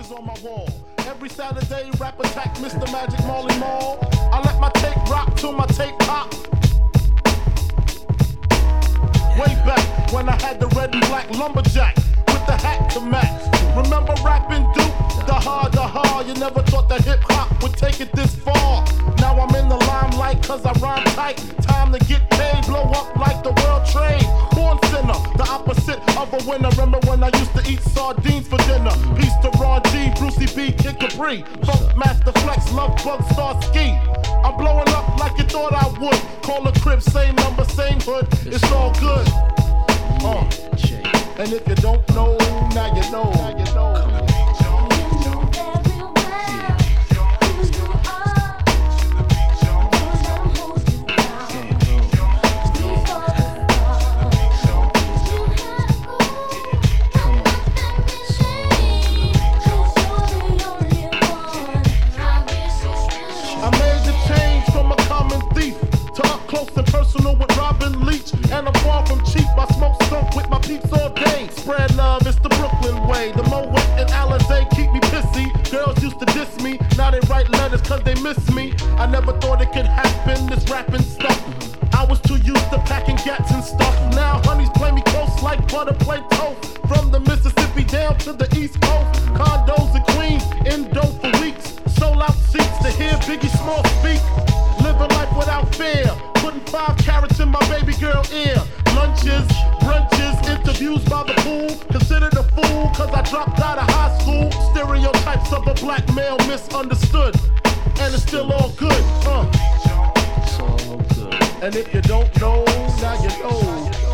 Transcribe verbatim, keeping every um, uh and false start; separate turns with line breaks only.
posters on my wall. Every Saturday, rap attack, Mister Magic Marley Marl. I let my tape rock till my tape pop. Way back when I had the red and black lumberjack with the hat to match. Remember rapping Duke? The hard, the hard. You never thought that hip hop would take it this far. Now I'm in the limelight cause I rhyme tight. Time to get paid, blow up like the world trade. Born sinner, the opposite of a winner. Remember when I used to eat sardines for dinner? Peace to Ron G, Brucey B, Kid Capri, Funk Master Flex, Love Bug, Star Ski. I'm blowing up like you thought I would. Call a crib, same number, same hood. It's all good. Uh. And if you don't know, now you know. Now you know. Close and personal with Robin Leach, and I'm far from cheap. I smoke skunk with my peeps all day. Spread love, it's the Brooklyn way. The Moet and Alizé keep me pissy. Girls used to diss me, now they write letters cause they miss me. I never thought it could happen, this rapping stuff. I was too used to packing gats and stuff. Now honeys play me close like butter play toast. From the Mississippi down to the East Coast. Condos in Queens, indo for weeks. Sold out seats to hear Biggie Small speak. Living life without fear. Putting five carats in my baby girl ear. Lunches, brunches, interviews by the pool. Considered a fool cause I dropped out of high school. Stereotypes of a black male misunderstood. And it's still all good, uh.
It's all good.
And if you don't know, now you know.